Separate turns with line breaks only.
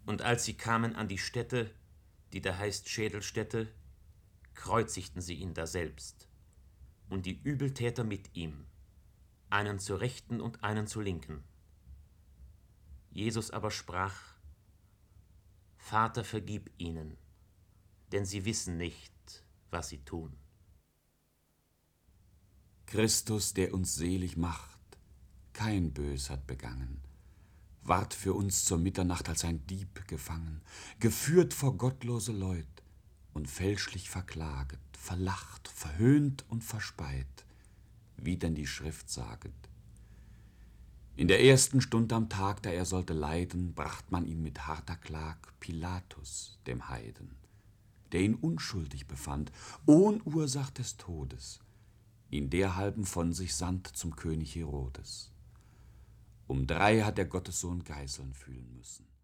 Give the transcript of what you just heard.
Und als sie kamen an die Stätte, die da heißt Schädelstätte, kreuzigten sie ihn daselbst, und die Übeltäter mit ihm, einen zur Rechten und einen zur Linken. Jesus aber sprach: Vater, vergib ihnen, denn sie wissen nicht, was sie tun.
Christus, der uns selig macht, kein Bös hat begangen, ward für uns zur Mitternacht als ein Dieb gefangen, geführt vor gottlose Leut und fälschlich verklaget, verlacht, verhöhnt und verspeit, wie denn die Schrift saget. In der ersten Stund am Tag, da er sollte leiden, bracht man ihn mit harter Klag Pilatus, dem Heiden, der ihn unschuldig befand, ohn Ursach des Todes, ihn derhalben von sich sandt zum König Herodes. Um 3 hat der Gottessohn Geißeln fühlen müssen.